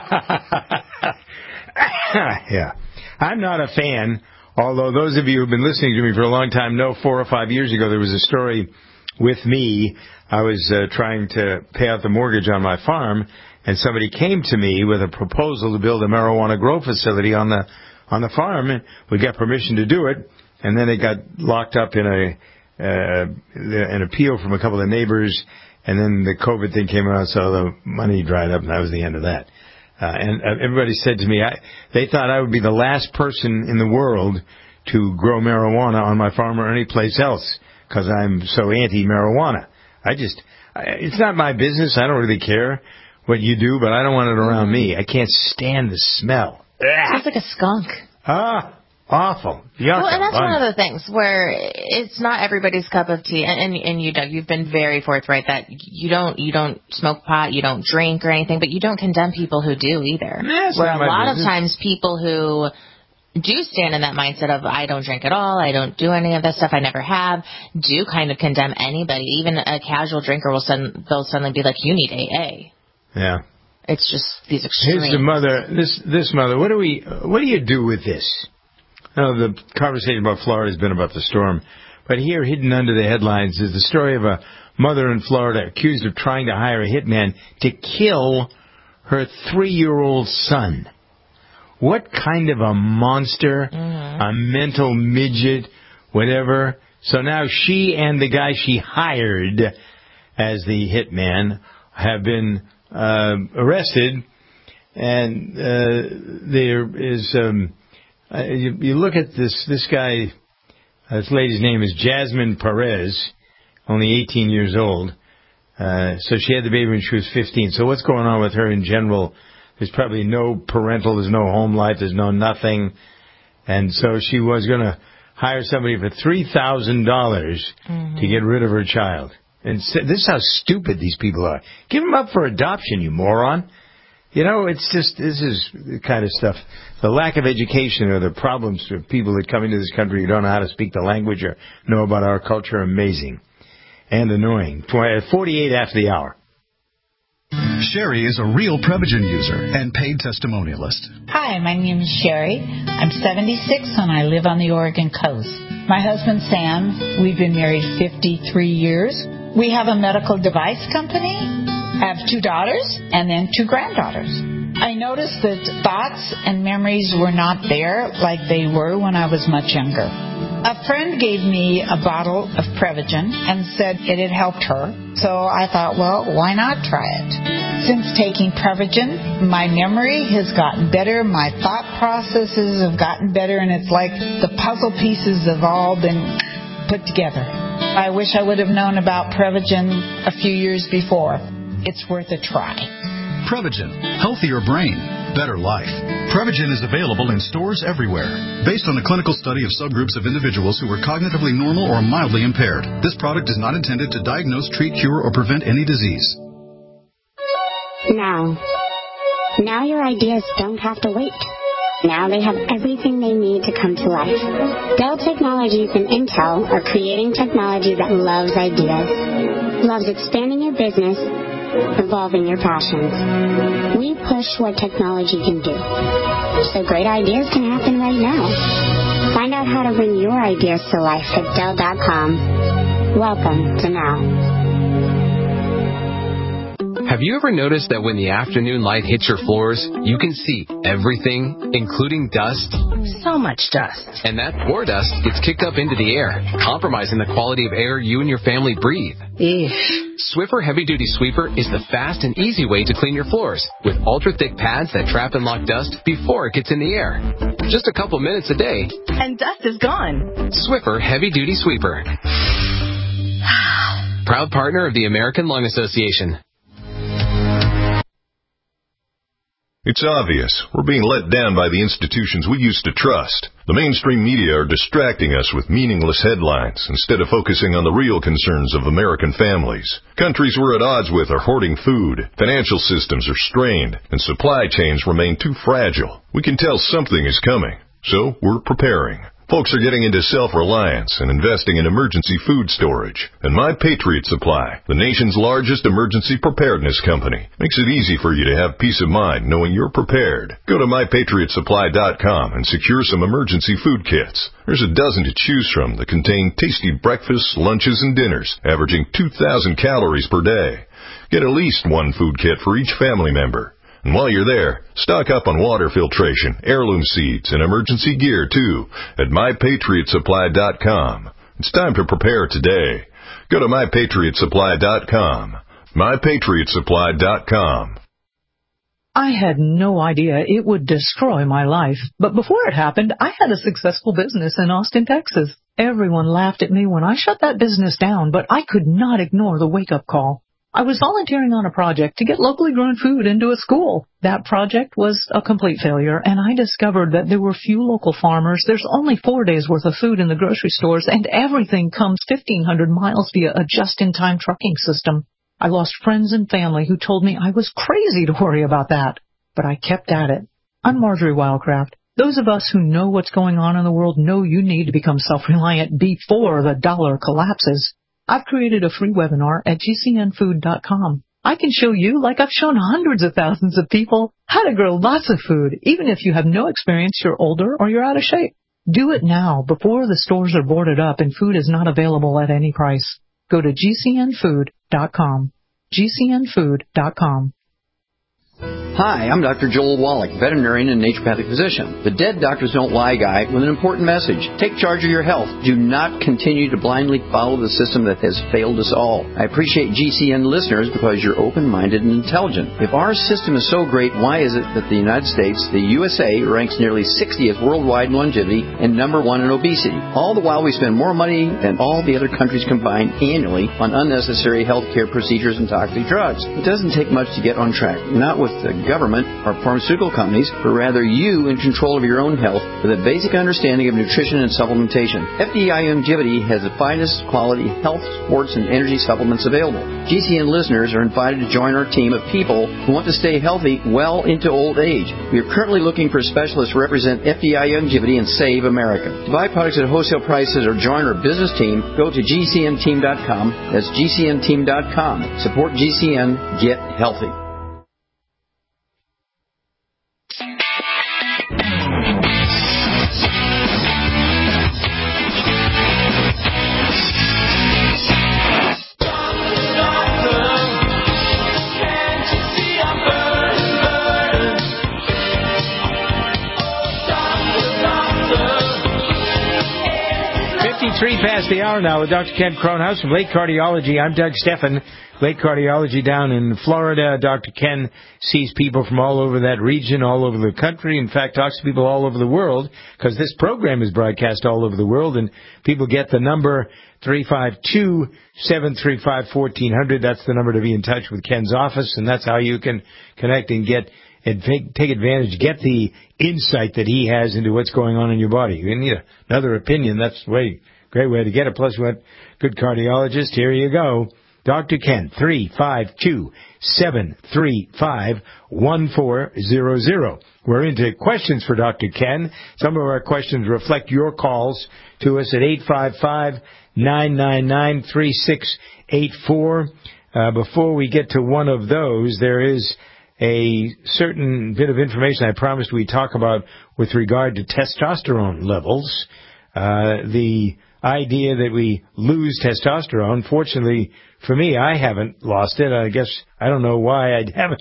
Yeah. I'm not a fan, although those of you who've been listening to me for a long time know four or five years ago there was a story with me. I was uh, trying to pay out the mortgage on my farm, and somebody came to me with a proposal to build a marijuana grow facility on the on the farm. And we got permission to do it, and then it got locked up in a uh, an appeal from a couple of neighbors, and then the COVID thing came out, so the money dried up, and that was the end of that. Uh, and uh, everybody said to me, I, they thought I would be the last person in the world to grow marijuana on my farm or any place else because I'm so anti-marijuana. I just, I, it's not my business. I don't really care what you do, but I don't want it around me. I can't stand the smell. Sounds like a skunk. Ah, awful. Yuck. Well, and that's one of the things where it's not everybody's cup of tea. And, and, and you, Doug, you've been very forthright that you don't you don't smoke pot, you don't drink or anything, but you don't condemn people who do either. That's where not a my lot business. of times people who do stand in that mindset of I don't drink at all, I don't do any of this stuff, I never have, do kind of condemn anybody. Even a casual drinker will sudden, they'll suddenly be like, you need A A. Yeah. It's just these extremes. Here's the mother. This this mother. What do we? What do you do with this? Now, the conversation about Florida has been about the storm, but here, hidden under the headlines, is the story of a mother in Florida accused of trying to hire a hitman to kill her three-year-old son. What kind of a monster, mm-hmm. a mental midget, whatever. So now she and the guy she hired as the hitman have been uh, arrested, and uh, there is, um, uh, you, you look at this, this guy, uh, this lady's name is Jasmine Perez, only eighteen years old. Uh, so she had the baby when she was fifteen. So what's going on with her in general? There's probably no parental, there's no home life, there's no nothing. And so she was going to hire somebody for three thousand dollars mm-hmm. to get rid of her child. And this is how stupid these people are. Give them up for adoption, you moron. You know, it's just, this is the kind of stuff. The lack of education or the problems for people that come into this country who don't know how to speak the language or know about our culture are amazing and annoying. forty-eight after the hour. Sherry is a real Prevagen user and paid testimonialist. Hi, my name is Sherry. I'm seventy-six and I live on the Oregon coast. My husband Sam, we've been married fifty-three years. We have a medical device company. I have two daughters and then two granddaughters. I noticed that thoughts and memories were not there like they were when I was much younger. A friend gave me a bottle of Prevagen and said it had helped her. So I thought, well, why not try it? Since taking Prevagen, my memory has gotten better, my thought processes have gotten better, and it's like the puzzle pieces have all been put together. I wish I would have known about Prevagen a few years before. It's worth a try. Prevagen. Healthier brain. Better life. Prevagen is available in stores everywhere. Based on a clinical study of subgroups of individuals who were cognitively normal or mildly impaired, this product is not intended to diagnose, treat, cure, or prevent any disease. Now. Now your ideas don't have to wait. Now they have everything they need to come to life. Dell Technologies and Intel are creating technology that loves ideas, loves expanding your business, evolving your passions. We push what technology can do, so great ideas can happen right now. Find out how to bring your ideas to life at Dell dot com. Welcome to Now. Have you ever noticed that when the afternoon light hits your floors, you can see everything, including dust? So much dust. And that poor dust gets kicked up into the air, compromising the quality of air you and your family breathe. Eesh. Swiffer Heavy Duty Sweeper is the fast and easy way to clean your floors, with ultra-thick pads that trap and lock dust before it gets in the air. Just a couple minutes a day. And dust is gone. Swiffer Heavy Duty Sweeper. Proud partner of the American Lung Association. It's obvious. We're being let down by the institutions we used to trust. The mainstream media are distracting us with meaningless headlines instead of focusing on the real concerns of American families. Countries we're at odds with are hoarding food, financial systems are strained, and supply chains remain too fragile. We can tell something is coming. So we're preparing. Folks are getting into self-reliance and investing in emergency food storage. And My Patriot Supply, the nation's largest emergency preparedness company, makes it easy for you to have peace of mind knowing you're prepared. Go to my patriot supply dot com and secure some emergency food kits. There's a dozen to choose from that contain tasty breakfasts, lunches, and dinners, averaging two thousand calories per day. Get at least one food kit for each family member. And while you're there, stock up on water filtration, heirloom seeds, and emergency gear, too, at my patriot supply dot com. It's time to prepare today. Go to my patriot supply dot com. my patriot supply dot com. I had no idea it would destroy my life, but before it happened, I had a successful business in Austin, Texas. Everyone laughed at me when I shut that business down, but I could not ignore the wake-up call. I was volunteering on a project to get locally grown food into a school. That project was a complete failure, and I discovered that there were few local farmers. There's only four days' worth of food in the grocery stores, and everything comes fifteen hundred miles via a just-in-time trucking system. I lost friends and family who told me I was crazy to worry about that, but I kept at it. I'm Marjorie Wildcraft. Those of us who know what's going on in the world know you need to become self-reliant before the dollar collapses. I've created a free webinar at G C N food dot com. I can show you, like I've shown hundreds of thousands of people, how to grow lots of food, even if you have no experience, you're older, or you're out of shape. Do it now, before the stores are boarded up and food is not available at any price. Go to G C N food dot com. G C N food dot com. Hi, I'm Doctor Joel Wallach, veterinarian and naturopathic physician, the Dead Doctors Don't Lie guy with an important message. Take charge of your health. Do not continue to blindly follow the system that has failed us all. I appreciate G C N listeners because you're open-minded and intelligent. If our system is so great, why is it that the United States, the U S A, ranks nearly sixtieth worldwide in longevity and number one in obesity? All the while we spend more money than all the other countries combined annually on unnecessary health care procedures and toxic drugs. It doesn't take much to get on track, not with the government or pharmaceutical companies, but rather you in control of your own health with a basic understanding of nutrition and supplementation. F D I Longevity has the finest quality health, sports, and energy supplements available. G C N listeners are invited to join our team of people who want to stay healthy well into old age. We are currently looking for specialists to represent F D I Longevity and Save America. To buy products at wholesale prices or join our business team, go to G C N team dot com. That's G C N team dot com. Support G C N. Get healthy. Three past the hour now with Doctor Ken Kronhaus from Lake Cardiology. I'm Doug Steffen, Lake Cardiology down in Florida. Doctor Ken sees people from all over that region, all over the country. In fact, talks to people all over the world because this program is broadcast all over the world, and people get the number three five two, seven three five, one four zero zero. That's the number to be in touch with Ken's office, and that's how you can connect and get and take, take advantage, get the insight that he has into what's going on in your body. You need another opinion. That's the way. Great way to get it. Plus, we have good cardiologist. Here you go. Doctor Ken, three five two, seven three five, one four zero zero. We're into questions for Doctor Ken. Some of our questions reflect your calls to us at eight five five, nine nine nine, three six eight four. Uh, before we get to one of those, there is a certain bit of information I promised we'd talk about with regard to testosterone levels. Uh, the idea that we lose testosterone. Fortunately for me, I haven't lost it. I guess I don't know why I haven't.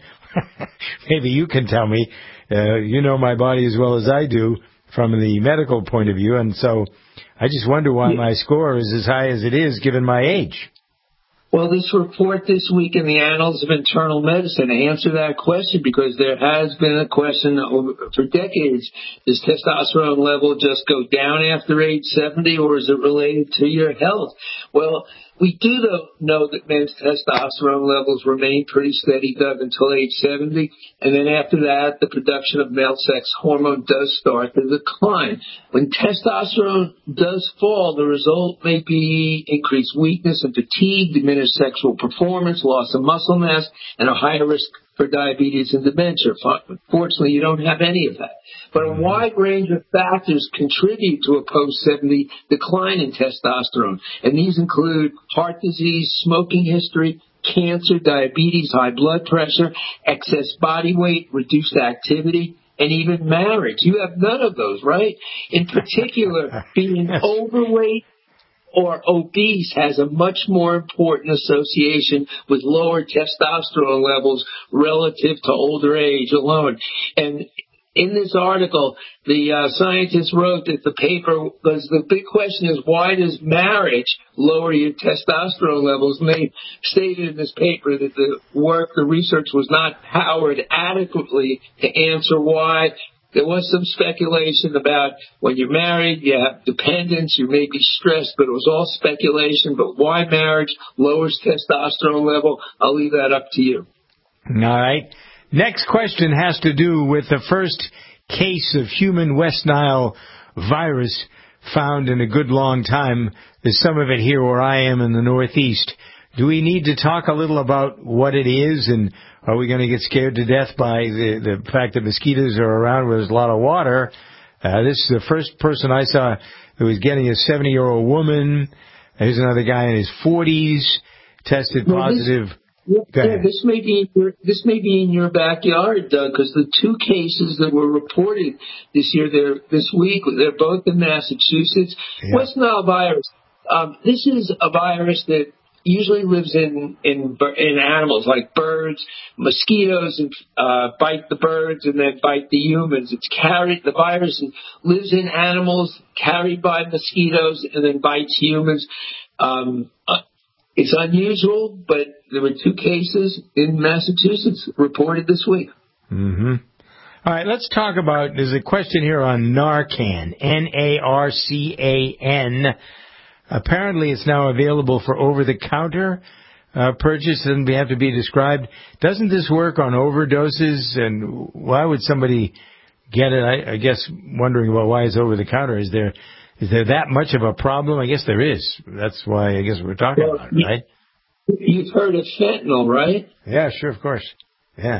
Maybe you can tell me. Uh, you know my body as well as I do from the medical point of view, and so I just wonder why my score is as high as it is given my age. Well, this report this week in the Annals of Internal Medicine answer that question, because there has been a question over, for decades. Does testosterone level just go down after age seventy, or is it related to your health? Well, we do know that men's testosterone levels remain pretty steady, Doug, until age seventy. And then after that, the production of male sex hormone does start to decline. When testosterone does fall, the result may be increased weakness and fatigue, diminished sexual performance, loss of muscle mass, and a higher risk for diabetes and dementia. Fortunately, you don't have any of that. But a wide range of factors contribute to a post seventy decline in testosterone, and these include heart disease, smoking history, cancer, diabetes, high blood pressure, excess body weight, reduced activity, and even marriage. You have none of those, right? In particular, being overweight or obese has a much more important association with lower testosterone levels relative to older age alone. And in this article, the uh, scientists wrote that the paper was, the big question is, why does marriage lower your testosterone levels? And they stated in this paper that the work, the research was not powered adequately to answer why. There was some speculation about when you're married, you have dependents, you may be stressed, but it was all speculation. But why marriage lowers testosterone level, I'll leave that up to you. All right. Next question has to do with the first case of human West Nile virus found in a good long time. There's some of it here where I am in the Northeast. Do we need to talk a little about what it is, and are we going to get scared to death by the, the fact that mosquitoes are around where there's a lot of water? Uh, this is the first person I saw who was getting a seventy-year-old woman. Here's another guy in his forties, tested positive. Yeah, yeah, this may be in your, this may be in your backyard, Doug, because the two cases that were reported this year, they're, this week, they're both in Massachusetts. Yeah. West Nile virus. Um, this is a virus that usually lives in, in in animals like birds, mosquitoes, and uh, bite the birds and then bite the humans. It's carried, the virus lives in animals, carried by mosquitoes, and then bites humans. Um, uh, it's unusual, but there were two cases in Massachusetts reported this week. Mm-hmm. All right, let's talk about, there's a question here on Narcan, N A R C A N. Apparently, it's now available for over-the-counter uh, purchase, and we have to be described. Doesn't this work on overdoses? And why would somebody get it? I, I guess wondering about why it's over-the-counter. Is there is there that much of a problem? I guess there is. That's why I guess we're talking well, about it, right? You've heard of fentanyl, right? Yeah, sure, of course. Yeah.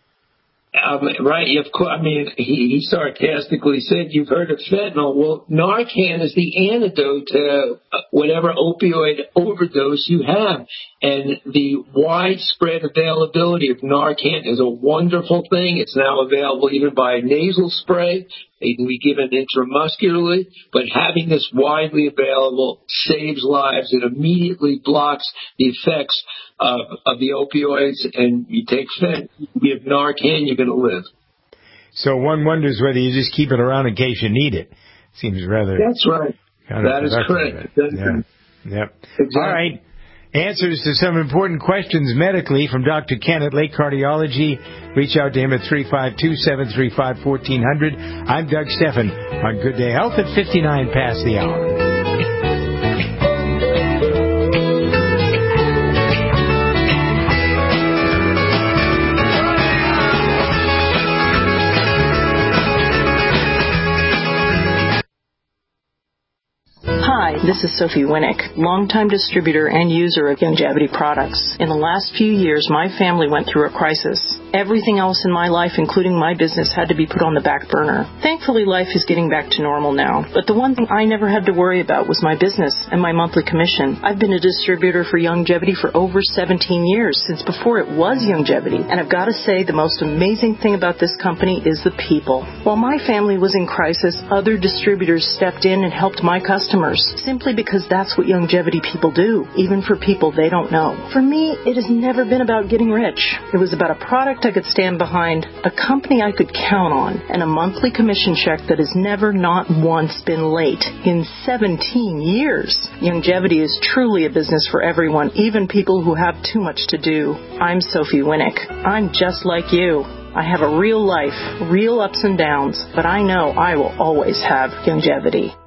Um, right, of course. I mean, he, he sarcastically said, "You've heard of fentanyl." Well, Narcan is the antidote to whatever opioid overdose you have, and the widespread availability of Narcan is a wonderful thing. It's now available even by nasal spray. It can be given intramuscularly, but having this widely available saves lives. It immediately blocks the effects of, of the opioids, and you take fentanyl, you give Narcan, you're going to live. So one wonders whether you just keep it around in case you need it. Seems rather... That's right. That is correct. Yeah. Yep. Exactly. All right. Answers to some important questions medically from Doctor Ken at Lake Cardiology. Reach out to him at three five two, seven three five, one four zero zero. I'm Doug Steffen on Good Day Health at fifty-nine past the hour. Hi, this is Sophie Winnick, longtime distributor and user of Youngevity products. In the last few years, my family went through a crisis. Everything else in my life, including my business, had to be put on the back burner. Thankfully, life is getting back to normal now. But the one thing I never had to worry about was my business and my monthly commission. I've been a distributor for Youngevity for over seventeen years, since before it was Youngevity. And I've got to say, the most amazing thing about this company is the people. While my family was in crisis, other distributors stepped in and helped my customers, simply because that's what Youngevity people do, even for people they don't know. For me, it has never been about getting rich. It was about a product I could stand behind, a company I could count on, and a monthly commission check that has never not once been late in seventeen years. Youngevity is truly a business for everyone, even people who have too much to do. I'm Sophie Winnick. I'm just like you. I have a real life, real ups and downs, but I know I will always have Youngevity.